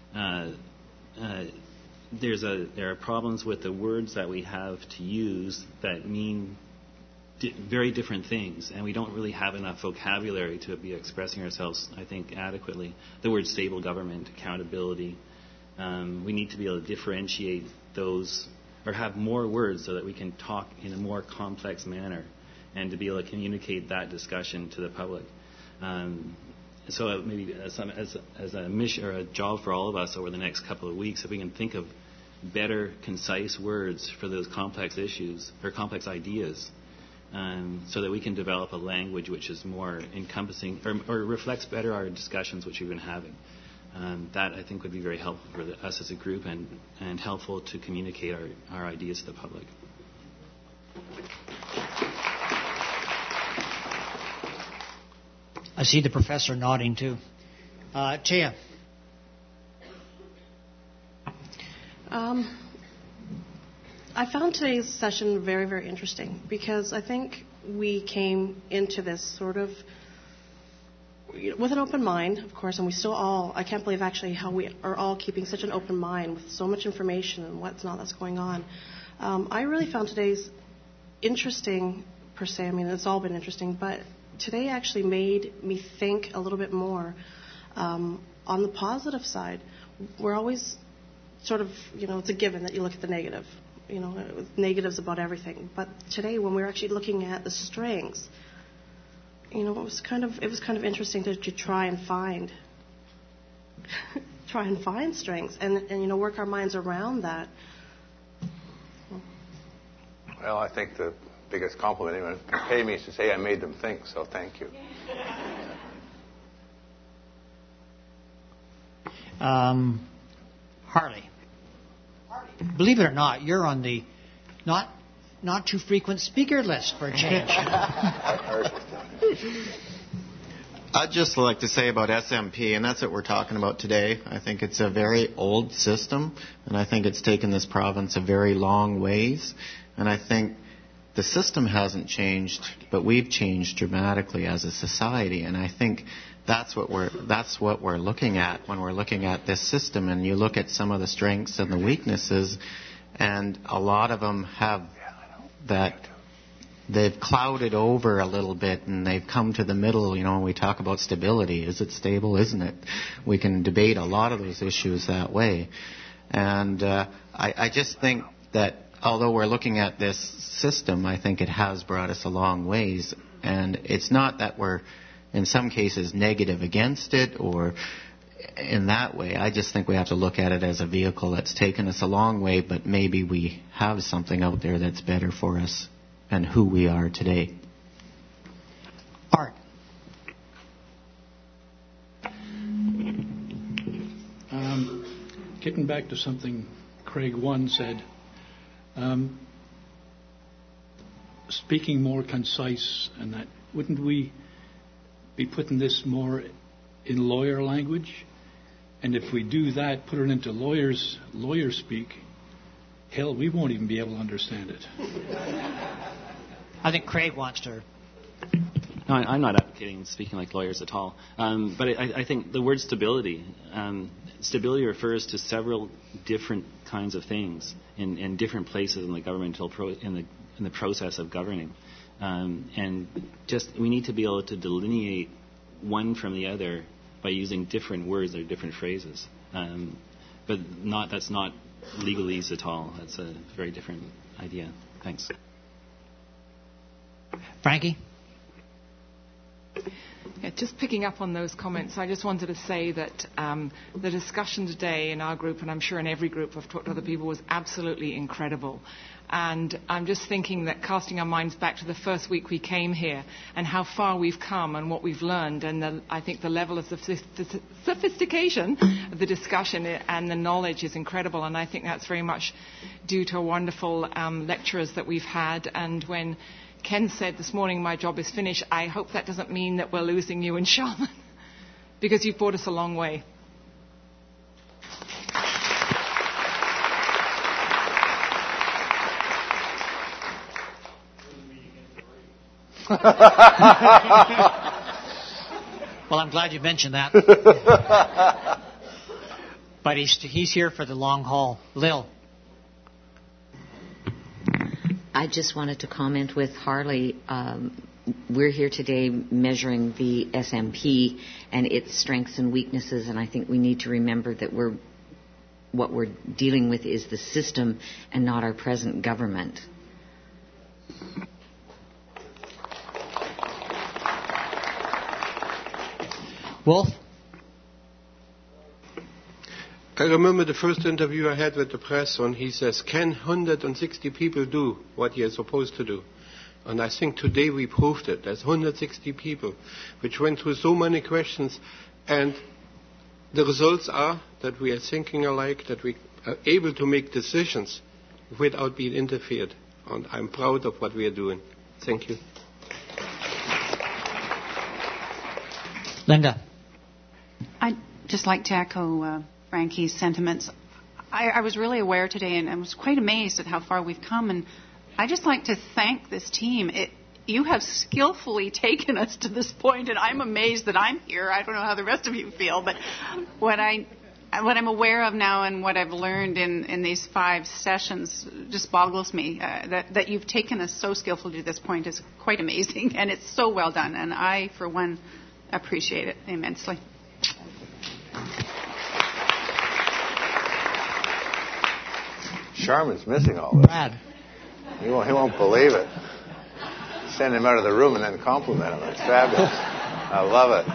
there are problems with the words that we have to use that mean very different things, and we don't really have enough vocabulary to be expressing ourselves, I think, adequately. The word stable government, accountability, we need to be able to differentiate those or have more words so that we can talk in a more complex manner and to be able to communicate that discussion to the public. So maybe as a mission or a job for all of us over the next couple of weeks, if we can think of better, concise words for those complex issues or complex ideas, so that we can develop a language which is more encompassing or reflects better our discussions which we've been having. That, I think, would be very helpful for us as a group and helpful to communicate our ideas to the public. I see the professor nodding, too. Tia. I found today's session very, very interesting because I think we came into this sort of with an open mind, of course, and we still I can't believe actually how we are all keeping such an open mind with so much information and what's not that's going on. I really found today's interesting, per se. I mean, it's all been interesting, but today actually made me think a little bit more on the positive side. We're always sort of, it's a given that you look at the negative, negatives about everything. But today, when we're actually looking at the strengths, it was kind of interesting to try and find strengths and work our minds around that. Well, I think the biggest compliment anyone can pay me is to say I made them think, so thank you. Harley. Believe it or not, you're on the not too frequent speaker list for a change. I'd just like to say about SMP, and that's what we're talking about today. I think it's a very old system, and I think it's taken this province a very long ways. And I think the system hasn't changed, but we've changed dramatically as a society. And I think that's what we're looking at when we're looking at this system. And you look at some of the strengths and the weaknesses, and a lot of them have that they've clouded over a little bit, and they've come to the middle. When we talk about stability, is it stable? Isn't it? We can debate a lot of those issues that way. And I just think that although we're looking at this system, I think it has brought us a long ways. And it's not that we're, in some cases, negative against it or in that way. I just think we have to look at it as a vehicle that's taken us a long way, but maybe we have something out there that's better for us and who we are today. Art. Getting back to something Craig 1 said, speaking more concise and that, wouldn't we be putting this more in lawyer language? And if we do that, put it into lawyer speak, hell, we won't even be able to understand it. I think Craig wants to. No, I'm not advocating speaking like lawyers at all. But I think the word stability, stability refers to several different kinds of things in different places in the governmental in the process of governing. And just we need to be able to delineate one from the other by using different words or different phrases. But that's not legalese at all. That's a very different idea. Thanks. Frankie? Yeah, just picking up on those comments, I just wanted to say that the discussion today in our group, and I'm sure in every group I've talked to other people, was absolutely incredible. And I'm just thinking that casting our minds back to the first week we came here and how far we've come and what we've learned, and I think the level of sophistication of the discussion and the knowledge is incredible. And I think that's very much due to wonderful lecturers that we've had. And when Ken said this morning, my job is finished, I hope that doesn't mean that we're losing you in Charlotte, because you've brought us a long way. Well, I'm glad you mentioned that. But he's here for the long haul. Lil. I just wanted to comment with Harley. We're here today measuring the SMP and its strengths and weaknesses, and I think we need to remember that what we're dealing with is the system and not our present government. Wolf? I remember the first interview I had with the press, and he says, can 160 people do what you're supposed to do? And I think today we proved it. There's 160 people which went through so many questions, and the results are that we are thinking alike, that we are able to make decisions without being interfered. And I'm proud of what we are doing. Thank you. Linda. I'd just like to echo Frankie's sentiments. I was really aware today, and I was quite amazed at how far we've come. And I'd just like to thank this team. You have skillfully taken us to this point, and I'm amazed that I'm here. I don't know how the rest of you feel, but what I'm aware of now and what I've learned in these 5 sessions just boggles me. That you've taken us so skillfully to this point is quite amazing, and it's so well done. And I, for one, appreciate it immensely. Sharman's missing all this. Brad. He won't believe it. Send him out of the room and then compliment him. It's fabulous. I love it.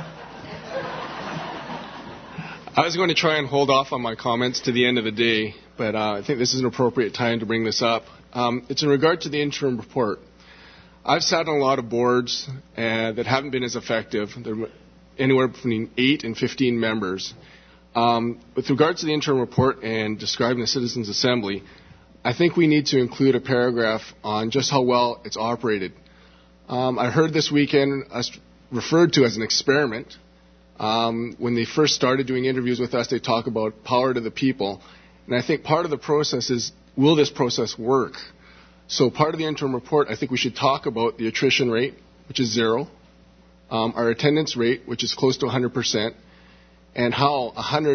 I was going to try and hold off on my comments to the end of the day, but I think this is an appropriate time to bring this up. It's in regard to the interim report. I've sat on a lot of boards that haven't been as effective. They're anywhere between 8 and 15 members. With regard to the interim report and describing the Citizens' Assembly, I think we need to include a paragraph on just how well it's operated. I heard this weekend us referred to as an experiment. When they first started doing interviews with us, they talk about power to the people. And I think part of the process is, will this process work? So part of the interim report, I think we should talk about the attrition rate, which is 0, our attendance rate, which is close to 100%, and how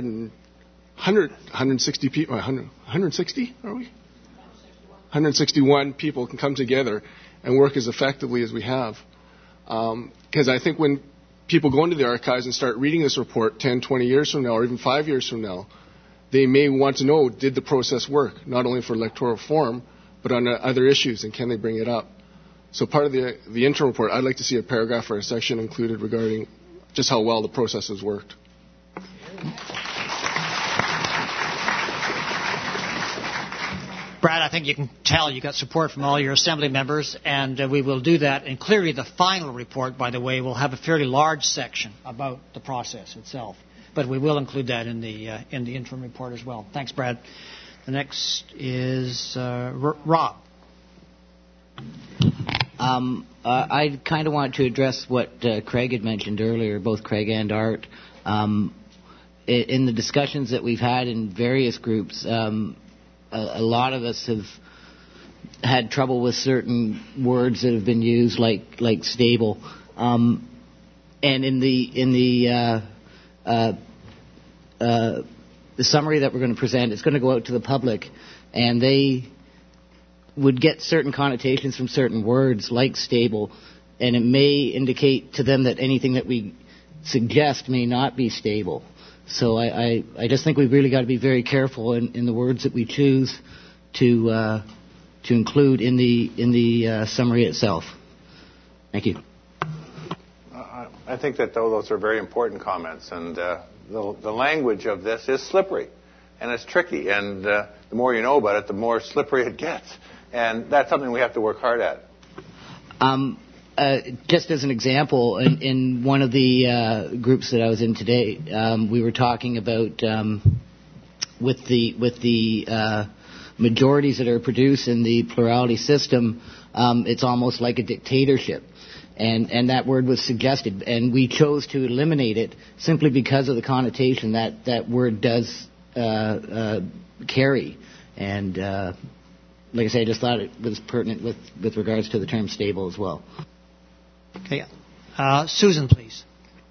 160 people, 160 are we? 161 people can come together and work as effectively as we have. Because I think when people go into the archives and start reading this report 10, 20 years from now, or even 5 years from now, they may want to know, did the process work, not only for electoral reform, but on other issues, and can they bring it up? So part of the interim report, I'd like to see a paragraph or a section included regarding just how well the process has worked. Brad, I think you can tell you got support from all your assembly members, and we will do that. And clearly the final report, by the way, will have a fairly large section about the process itself. But we will include that in the interim report as well. Thanks, Brad. The next is Rob. I kind of want to address what Craig had mentioned earlier, both Craig and Art. In the discussions that we've had in various groups, a lot of us have had trouble with certain words that have been used, like stable. And in the summary that we're going to present, it's going to go out to the public, and they would get certain connotations from certain words, like stable, and it may indicate to them that anything that we suggest may not be stable. So I just think we've really got to be very careful in the words that we choose to include in the summary itself. Thank you. I think that those are very important comments, and the language of this is slippery, and it's tricky, and the more you know about it, the more slippery it gets, and that's something we have to work hard at. Just as an example, in one of the groups that I was in today, we were talking about with the majorities that are produced in the plurality system, it's almost like a dictatorship. And that word was suggested, and we chose to eliminate it simply because of the connotation that word does carry. And like I say, I just thought it was pertinent with regards to the term stable as well. Okay. Susan, please.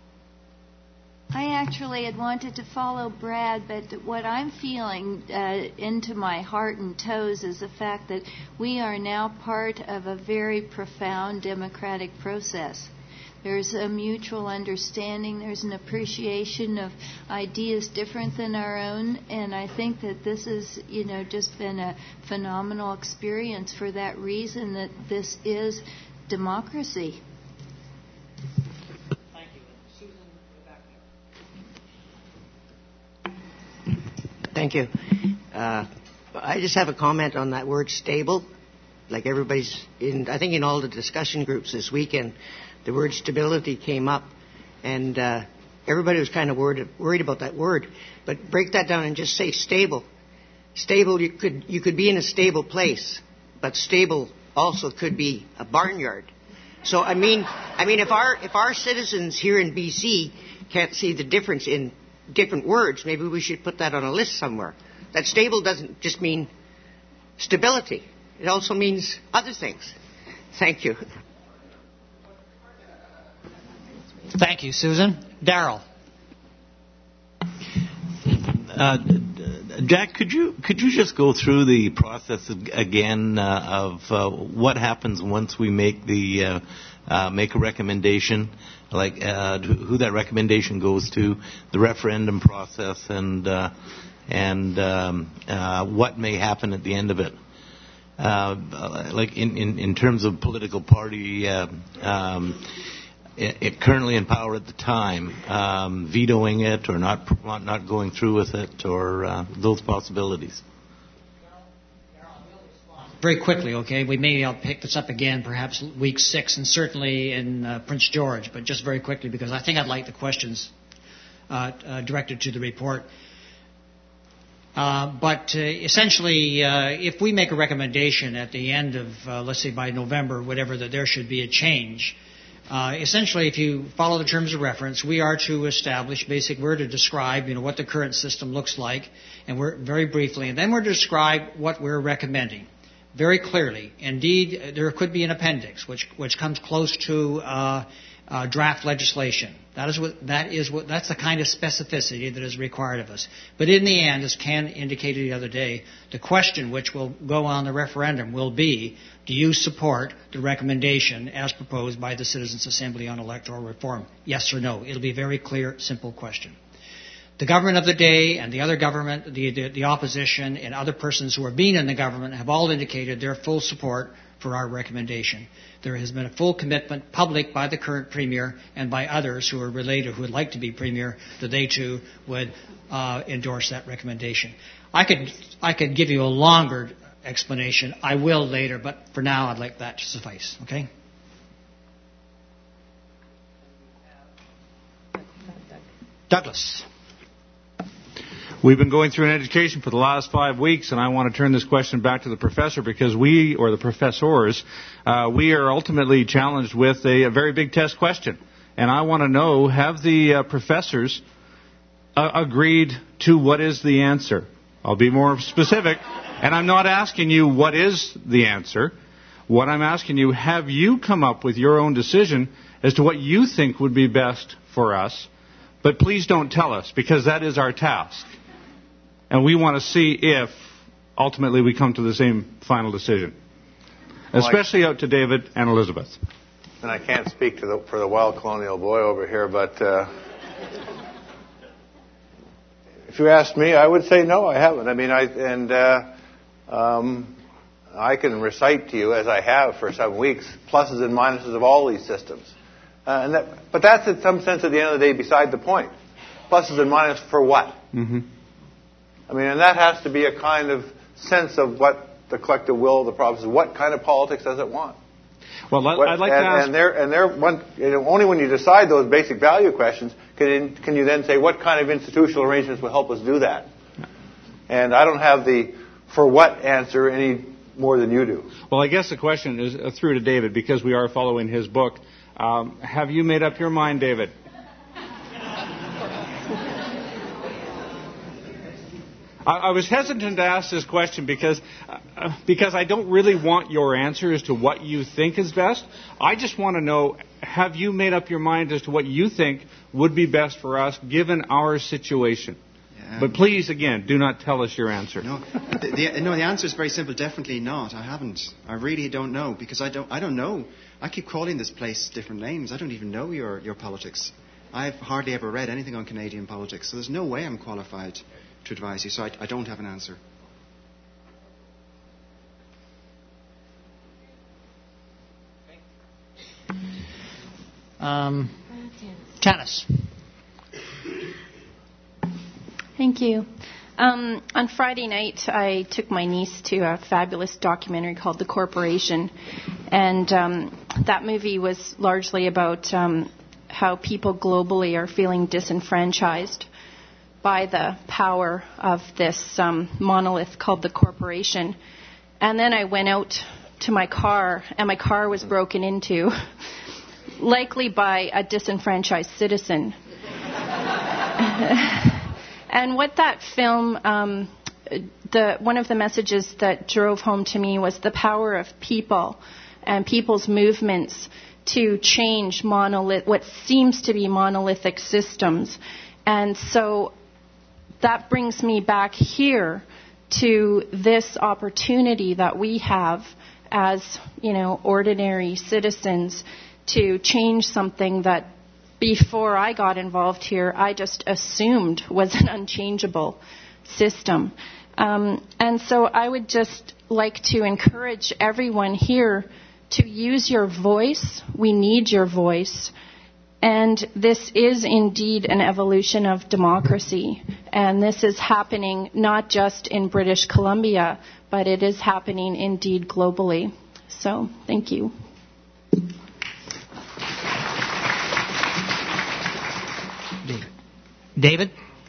I actually had wanted to follow Brad, but what I'm feeling into my heart and toes is the fact that we are now part of a very profound democratic process. There's a mutual understanding. There's an appreciation of ideas different than our own, and I think that this has, just been a phenomenal experience for that reason, that this is democracy. Thank you. I just have a comment on that word stable. Like everybody's I think in all the discussion groups this weekend, the word stability came up, and everybody was kind of worried about that word. But break that down and just say stable. Stable, you could be in a stable place, but stable also could be a barnyard. So I mean, if our citizens here in BC can't see the difference in different words, maybe we should put that on a list somewhere. That stable doesn't just mean stability. It also means other things. Thank you. Thank you, Susan. Darrell. Jack, could you just go through the process again of what happens once we make make a recommendation, like who that recommendation goes to, the referendum process, and what may happen at the end of it, like in terms of political party currently in power at the time, vetoing it or not going through with it, or those possibilities. Very quickly, okay? I'll pick this up again, perhaps week 6, and certainly in Prince George, but just very quickly, because I think I'd like the questions directed to the report. But essentially, if we make a recommendation at the end of, let's say by November, whatever, that there should be a change, essentially, if you follow the terms of reference, we are to establish, we're to describe, what the current system looks like, and we're very briefly, and then we're to describe what we're recommending very clearly. Indeed, there could be an appendix which comes close to draft legislation. That's the kind of specificity that is required of us. But in the end, as Ken indicated the other day, the question which will go on the referendum will be, do you support the recommendation as proposed by the Citizens' Assembly on Electoral Reform? Yes or no? It'll be a very clear, simple question. the government of the day and the other government, the opposition, and other persons who are being in the government have all indicated their full support for our recommendation. There has been a full commitment, public by the current Premier and by others who are related, who would like to be Premier, that they too would endorse that recommendation. I could give you a longer explanation. I will later, but for now I'd like that to suffice. Okay? Douglas. We've been going through an education for the last 5 weeks, and I want to turn this question back to the professor because we, or the professors, we are ultimately challenged with a very big test question. And I want to know, have the professors agreed to what is the answer? I'll be more specific, and I'm not asking you what is the answer. What I'm asking you, have you come up with your own decision as to what you think would be best for us? But please don't tell us, because that is our task. And we want to see if, ultimately, we come to the same final decision. Especially out to David and Elizabeth. And I can't speak for the wild colonial boy over here, but if you asked me, I would say no, I haven't. I mean, I can recite to you, as I have for some weeks, pluses and minuses of all these systems. But that's in some sense, at the end of the day, beside the point. Pluses and minuses for what? Mm-hmm. I mean, and that has to be a kind of sense of what the collective will of the province is. What kind of politics does it want? Well, I'd like to ask... only when you decide those basic value questions can you then say what kind of institutional arrangements will help us do that. And I don't have the for what answer any more than you do. Well, I guess the question is through to David, because we are following his book. Have you made up your mind, David? I was hesitant to ask this question because I don't really want your answer as to what you think is best. I just want to know, have you made up your mind as to what you think would be best for us given our situation? Yeah. But please, again, do not tell us your answer. No, the answer is very simple. Definitely not. I haven't. I really don't know, because I don't know. I keep calling this place different names. I don't even know your politics. I've hardly ever read anything on Canadian politics, so there's no way I'm qualified to advise you, so I don't have an answer. Janice. Thank you. On Friday night, I took my niece to a fabulous documentary called The Corporation, and that movie was largely about how people globally are feeling disenfranchised by the power of this monolith called the corporation. And then I went out to my car, and my car was broken into, likely by a disenfranchised citizen. And what that film, one of the messages that drove home to me was the power of people and people's movements to change what seems to be monolithic systems. And so that brings me back here to this opportunity that we have as, ordinary citizens to change something that before I got involved here, I just assumed was an unchangeable system. And so I would just like to encourage everyone here to use your voice. We need your voice. And this is indeed an evolution of democracy. And this is happening not just in British Columbia, but it is happening indeed globally. So, thank you. David?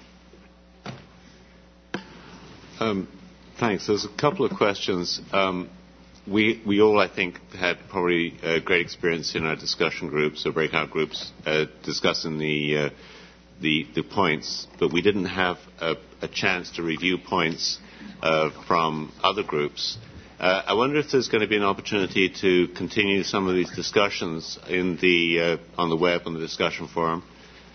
Thanks. There's a couple of questions. We all, I think, had probably a great experience in our discussion groups or breakout groups discussing the points, but we didn't have a chance to review points from other groups. I wonder if there's going to be an opportunity to continue some of these discussions on the web, on the discussion forum.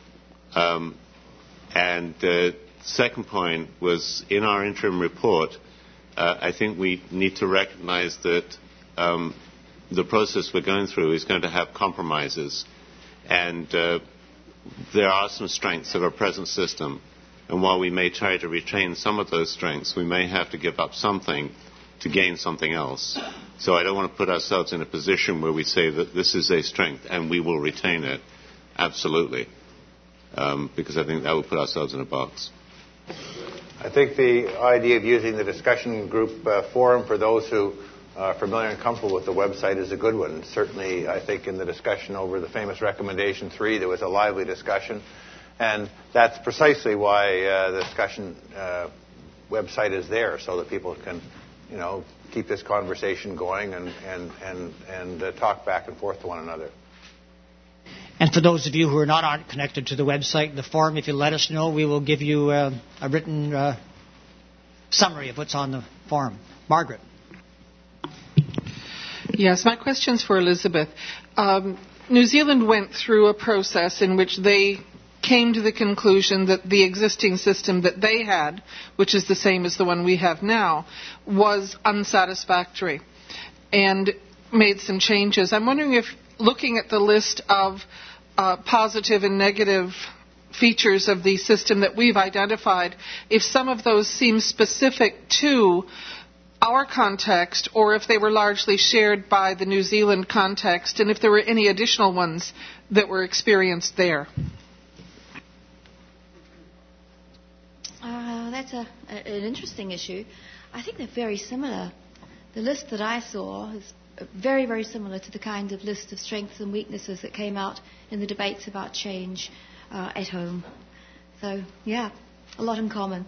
And the second point was, in our interim report, I think we need to recognize that the process we're going through is going to have compromises. And there are some strengths of our present system. And while we may try to retain some of those strengths, we may have to give up something to gain something else. So I don't want to put ourselves in a position where we say that this is a strength and we will retain it. Absolutely. Because I think that would put ourselves in a box. I think the idea of using the discussion group forum for those who are familiar and comfortable with the website is a good one. Certainly, I think in the discussion over the famous recommendation 3, there was a lively discussion. And that's precisely why the discussion website is there, so that people can, keep this conversation going and talk back and forth to one another. And for those of you who are not connected to the website, the forum, if you let us know, we will give you a written summary of what's on the forum. Margaret. Yes, my question's for Elizabeth. New Zealand went through a process in which they came to the conclusion that the existing system that they had, which is the same as the one we have now, was unsatisfactory and made some changes. I'm wondering if, looking at the list of positive and negative features of the system that we've identified, if some of those seem specific to our context or if they were largely shared by the New Zealand context, and if there were any additional ones that were experienced there. That's an interesting issue. I think they're very similar. The list that I saw is very, very similar to the kind of list of strengths and weaknesses that came out in the debates about change at home. So, yeah, a lot in common.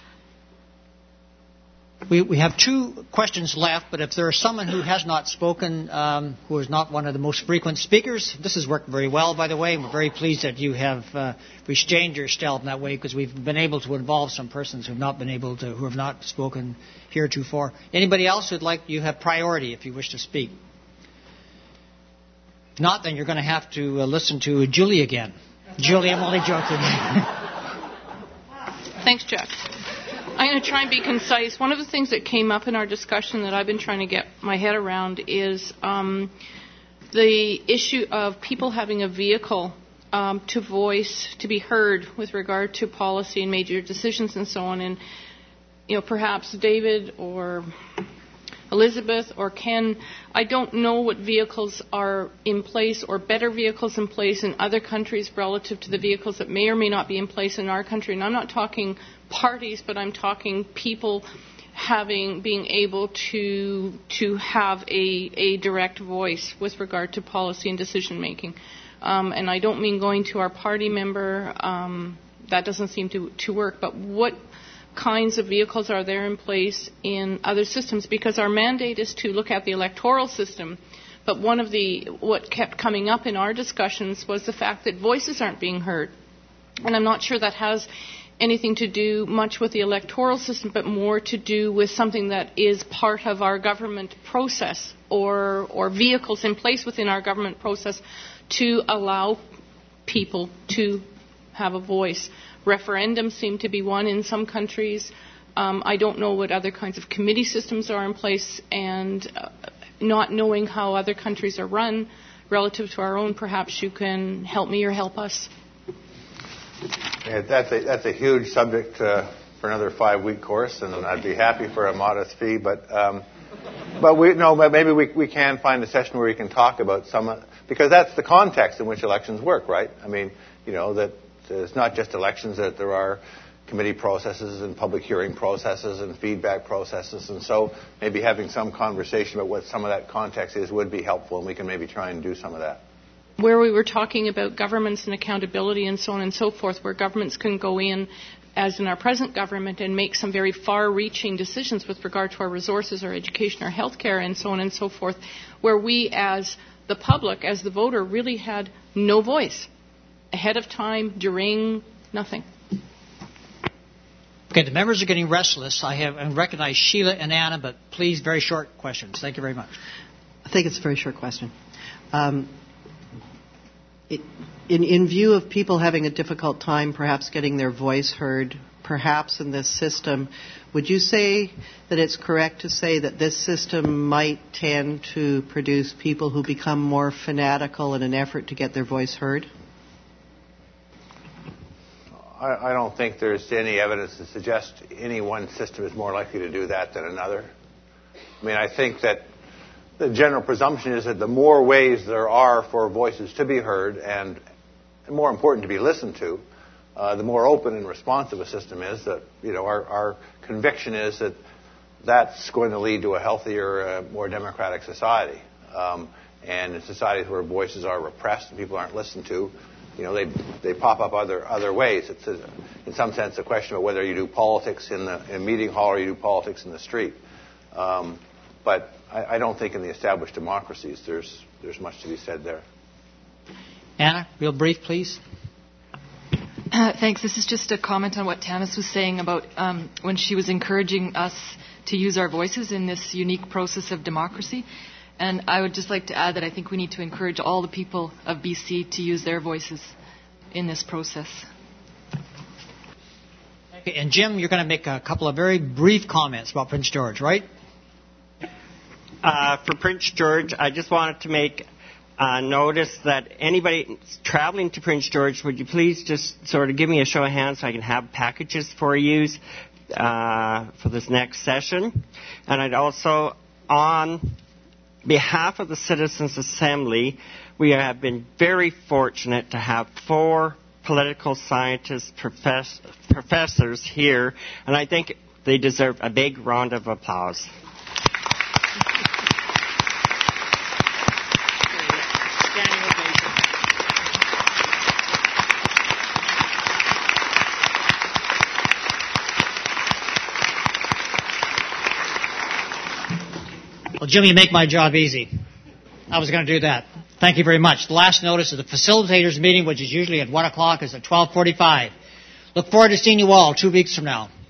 We have 2 questions left, but if there is someone who has not spoken, who is not one of the most frequent speakers, this has worked very well, by the way. We're very pleased that you have restrained yourself in that way, because we've been able to involve some persons who have not spoken heretofore. Anybody else who'd like, you have priority if you wish to speak. If not, then you're going to have to listen to Julie again. Julie, I'm only joking. Thanks, Jack. I'm going to try and be concise. One of the things that came up in our discussion that I've been trying to get my head around is the issue of people having a vehicle to voice, to be heard with regard to policy and major decisions and so on. And, perhaps David or Elizabeth or Ken, I don't know what vehicles are in place or better vehicles in place in other countries relative to the vehicles that may or may not be in place in our country. And I'm not talking parties, but I'm talking people being able to have a direct voice with regard to policy and decision making. And I don't mean going to our party member. That doesn't seem to work. But what kinds of vehicles are there in place in other systems? Because our mandate is to look at the electoral system. But what kept coming up in our discussions was the fact that voices aren't being heard. And I'm not sure that has anything to do much with the electoral system, but more to do with something that is part of our government process or vehicles in place within our government process to allow people to have a voice. Referendums seem to be one in some countries. I don't know what other kinds of committee systems are in place, and not knowing how other countries are run relative to our own, perhaps you can help me or help us. Yeah, that's a huge subject for another 5-week course, and I'd be happy for a modest fee. But maybe we can find a session where we can talk about because that's the context in which elections work, right? I mean, that it's not just elections; that there are committee processes and public hearing processes and feedback processes, and so maybe having some conversation about what some of that context is would be helpful, and we can maybe try and do some of that. Where we were talking about governments and accountability and so on and so forth, where governments can go in, as in our present government, and make some very far-reaching decisions with regard to our resources, our education, our healthcare, and so on and so forth, where we as the public, as the voter, really had no voice. Ahead of time, during, nothing. Okay, the members are getting restless. I recognize Sheila and Anna, but please, very short questions. Thank you very much. I think it's a very short question. In view of people having a difficult time perhaps getting their voice heard, perhaps in this system, would you say that it's correct to say that this system might tend to produce people who become more fanatical in an effort to get their voice heard? I don't think there's any evidence to suggest any one system is more likely to do that than another. I mean, I think that the general presumption is that the more ways there are for voices to be heard and more important to be listened to, the more open and responsive a system is. That our conviction is that that's going to lead to a healthier, more democratic society. And in societies where voices are repressed and people aren't listened to, they pop up other ways. It's in some sense a question of whether you do politics in a meeting hall or you do politics in the street. But I don't think in the established democracies there's much to be said there. Anna, real brief, please. Thanks. This is just a comment on what Tanis was saying about when she was encouraging us to use our voices in this unique process of democracy. And I would just like to add that I think we need to encourage all the people of BC to use their voices in this process. Okay, and Jim, you're going to make a couple of very brief comments about Prince George, right? For Prince George, I just wanted to make notice that anybody traveling to Prince George, would you please just sort of give me a show of hands so I can have packages for use for this next session. And I'd also, on behalf of the Citizens Assembly, we have been very fortunate to have 4 political scientist professors here, and I think they deserve a big round of applause. Well, Jimmy, you make my job easy. I was going to do that. Thank you very much. The last notice of the facilitators meeting, which is usually at 1 o'clock, is at 12:45. Look forward to seeing you all 2 weeks from now.